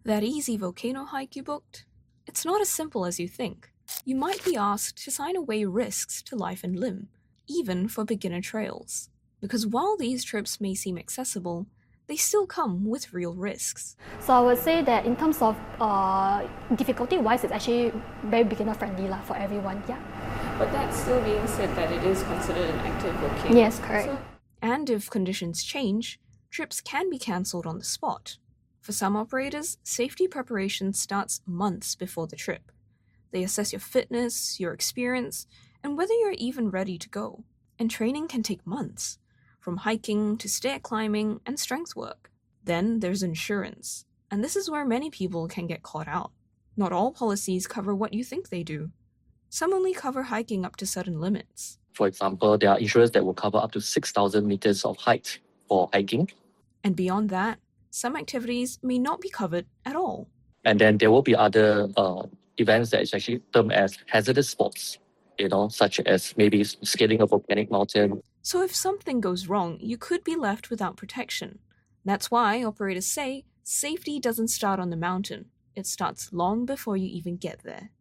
That easy volcano hike you booked? It's not as simple as you think. You might be asked to sign away risks to life and limb, even for beginner trails. Because while these trips may seem accessible, they still come with real risks. So I would say that in terms of difficulty-wise, it's actually very beginner-friendly for everyone, yeah. But that still being said that it is considered an active volcano. Yes, correct. And if conditions change, trips can be cancelled on the spot. For some operators, safety preparation starts months before the trip. They assess your fitness, your experience, and whether you're even ready to go. And training can take months, from hiking to stair climbing and strength work. Then there's insurance, and this is where many people can get caught out. Not all policies cover what you think they do. Some only cover hiking up to certain limits. For example, there are insurers that will cover up to 6,000 meters of height for hiking. And beyond that, some activities may not be covered at all. And then there will be other events that is actually termed as hazardous sports, such as maybe scaling a volcanic mountain. So if something goes wrong, you could be left without protection. That's why operators say safety doesn't start on the mountain. It starts long before you even get there.